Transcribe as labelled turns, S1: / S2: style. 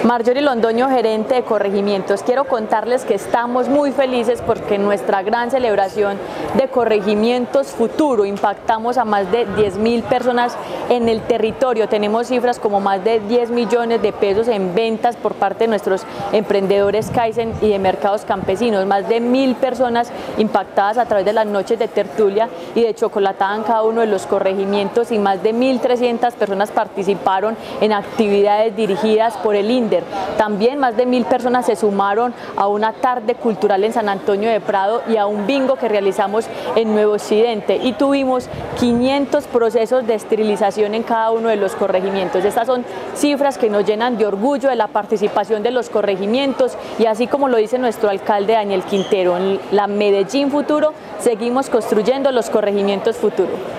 S1: Marjorie Londoño, gerente de corregimientos. Quiero contarles que estamos muy felices porque en nuestra gran celebración de Corregimientos Futuro impactamos a más de 10.000 personas en el territorio. Tenemos cifras como más de 10 millones de pesos en ventas por parte de nuestros emprendedores Kaizen y de mercados campesinos. Más de 1.000 personas impactadas a través de las noches de tertulia y de chocolatada en cada uno de los corregimientos, y más de 1.300 personas participaron en actividades dirigidas por el INDER. También más de 1.000 personas se sumaron a una tarde cultural en San Antonio de Prado y a un bingo que realizamos en Nuevo Occidente, y tuvimos 500 procesos de esterilización en cada uno de los corregimientos. Estas son cifras que nos llenan de orgullo de la participación de los corregimientos, y así como lo dice nuestro alcalde Daniel Quintero, en la Medellín Futuro seguimos construyendo los corregimientos futuro.